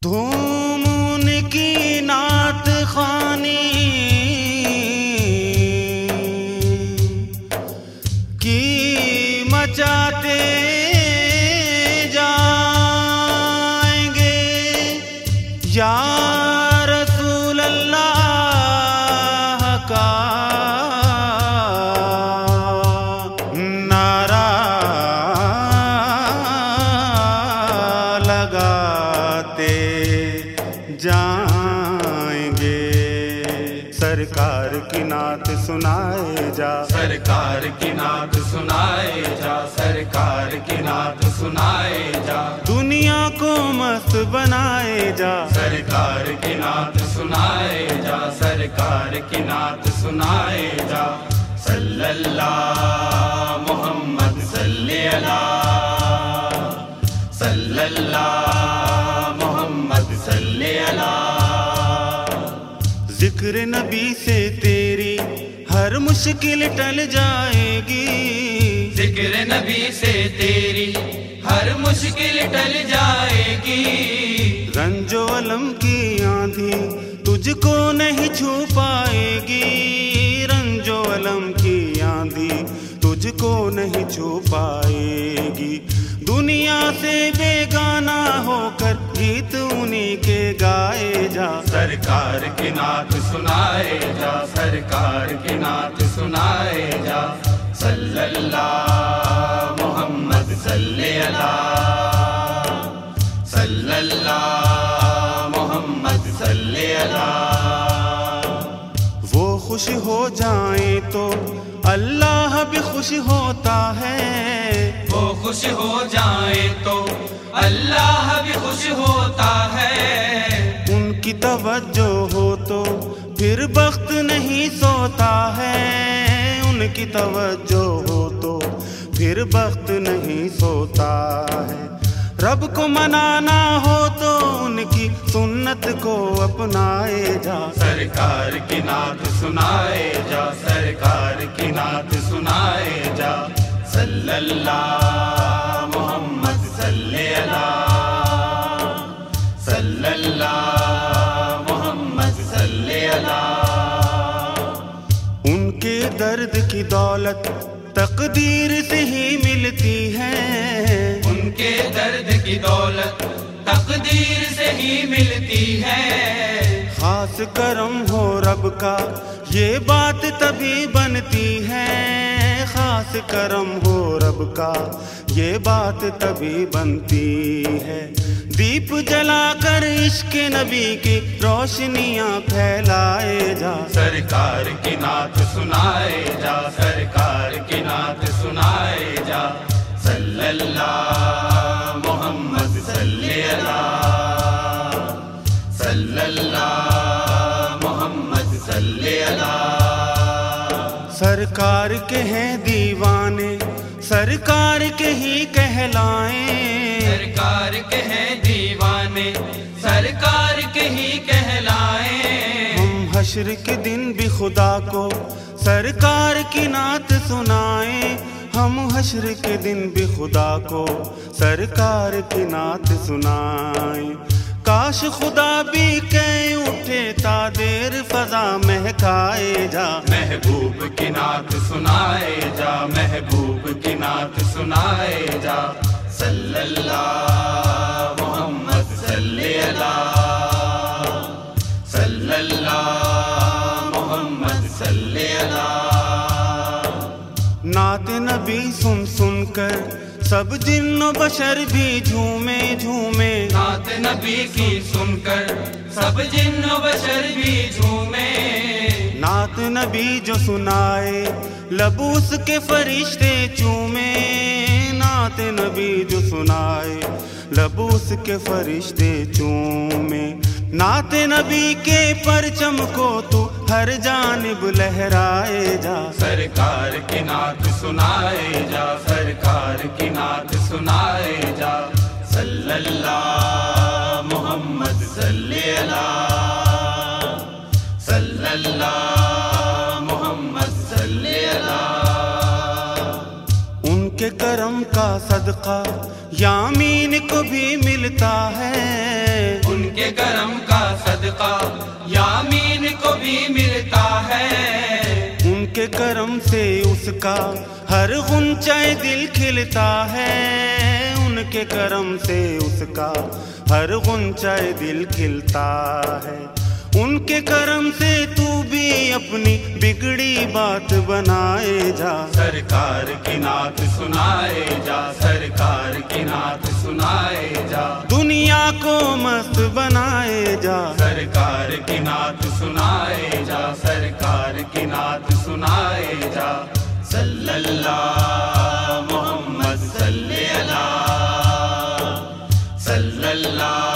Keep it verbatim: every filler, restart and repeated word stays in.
دھوم ان کی نعت خوانی کی مچاتے جائیں گے یا رسول اللہ کا نعرہ لگاتے جائیں گے۔ سرکار کی نعت سنائے جا، سرکار کی نعت سنائے جا، سرکار کی نعت سنائے جا، دنیا کو مست بنائے جا، سرکار کی نعت سنائے جا، سرکار کی نعت سنائے جا۔ صلی اللہ محمد صلی اللہ، صلی اللہ محمد صلی اللہ۔ ذکر نبی سے تیری ہر مشکل ٹل جائے گی، ذکر نبی سے تیری ہر مشکل ٹل جائے گی، رنج و علم کی آندھی تجھ کو نہیں چھو پائے گی، رنج و علم کی آندھی تجھ کو نہیں چھو پائے گی۔ دنیا سے بیگانہ ہو کر گیت انہی کے گائے جا، سرکار کی نعت سنائے جا، سرکار کی نعت سنائے جا۔ صلی اللہ محمد صلی اللہ، صلی اللہ محمد صلی اللہ۔ وہ خوش ہو جائیں تو اللہ بھی خوش ہوتا ہے، وہ خوش ہو جائیں تو اللہ بھی خوش ہوتا ہے، ان کی توجہ ہو تو پھر بخت نہیں سوتا ہے، ان کی توجہ ہو تو پھر بخت نہیں سوتا ہے۔ رب کو منانا ہو تو ان کی سنت کو اپنائے جا، سرکار کی نعت سنائے جا، سرکار کی نعت سنائے جا۔ صلی اللہ محمد صلی اللہ، صلی اللہ محمد صلی اللہ۔ ان کے درد کی دولت تقدیر سے ہی ملتی ہے، ان کے درد کی دولت تقدیر سے ہی ملتی ہے، خاص کرم ہو رب کا یہ بات تبھی بنتی ہے، خاص کرم ہو رب کا یہ بات تبھی بنتی ہے۔ دیپ جلا کر عشق نبی کی روشنیاں پھیلائے جا، سرکار کی نعت سنائے جا، سرکار کی نعت سنائے جا۔ صلی اللہ محمد صلی اللہ، صلی اللہ محمد صلی اللہ۔ سرکار کے ہیں دیوانے سرکار کے ہی کہلائیں، سرکار کے ہیں دیوانے سرکار کے ہی کہلائیں، ہم حشر کے دن بھی خدا کو سرکار کی نعت سنائیں، ہم حشر کے دن بھی خدا کو سرکار کی نعت سنائیں۔ کاش خدا بھی کہیں اٹھے تا دیر فضا مہکائے جا، محبوب کی نعت سنائے جا، محبوب کی نعت سنائے جا۔ صلی اللہ محمد صلی اللہ، صلی اللہ محمد صلی اللہ۔ نعت نبی سن سن کر سب جن و بشر بھی جھومے جھومے، نعت نبی کی سن کر سب جن و بشر بھی جھومے، نعت نبی جو سنائے لبوس کے فرشتے چومے، نعت نبی جو سنائے لبوس کے فرشتے چومے، نعت نبی کے پرچم کو تو ہر جانب لہرائے جا، سرکار کی نعت سنائے جا، سرکار کی نعت سنائے جا۔ صلی اللہ محمد صلی اللہ، صلی اللہ محمد صلی اللہ۔ ان کے کرم کا صدقہ یامین کو بھی ملتا ہے، ان کے صدقہ یامین کو بھی ملتا ہے۔ ان کے کرم سے اس کا ہر غنچہ دل کھلتا ہے، ان کے کرم سے اس کا ہر غنچہ دل کھلتا ہے۔ ان کے کرم سے تو بھی اپنی بگڑی بات بنائے جا، سرکار کی نعت سنائے جا، سرکار کی نعت سنائے جا، دنیا کو مست بنائے جا، سرکار کی نعت سنائے جا، سرکار کی نعت سنائے جا۔ صلی اللہ محمد صلی اللہ، صلی اللہ